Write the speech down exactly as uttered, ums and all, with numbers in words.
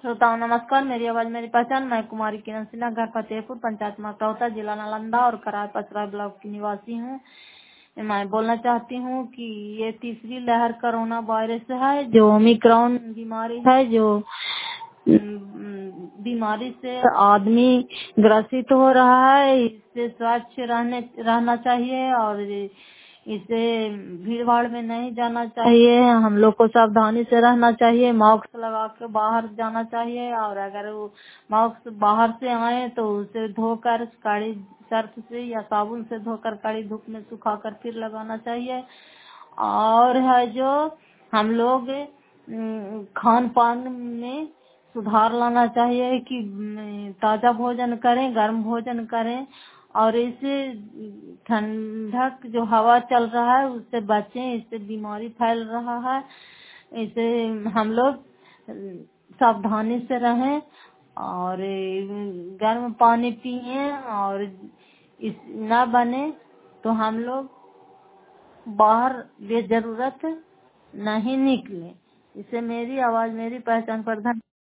श्रोताओं नमस्कार। मेरी आवाज मेरी पहचान। मैं कुमारी किरण सिन्हा, घर फतेहपुर, पंचायत मकरौता, जिला नालंदा और करार पचरा ब्लॉक की निवासी हूँ। मैं बोलना चाहती हूँ कि ये तीसरी लहर कोरोना वायरस है, जो ओमिक्रॉन बीमारी है, जो बीमारी से आदमी ग्रसित हो रहा है। इससे स्वच्छ रहने रहना चाहिए और इसे भीड़ भाड़ में नहीं जाना चाहिए। हम लोग को सावधानी से रहना चाहिए, मास्क लगा के बाहर जाना चाहिए और अगर वो मास्क बाहर से आए तो उसे धोकर कड़ी सर्फ से या साबुन से धोकर कड़ी धूप में सुखाकर फिर लगाना चाहिए। और है जो हम लोग खान पान में सुधार लाना चाहिए कि ताजा भोजन करें, गर्म भोजन करें और इसे ठंडक जो हवा चल रहा है उससे बचें। इससे बीमारी फैल रहा है। इसे हम लोग सावधानी से रहें और गर्म पानी पिए और इस न बने तो हम लोग बाहर बेजरूरत नहीं निकले। इसे मेरी आवाज मेरी पहचान पर धन्यवाद।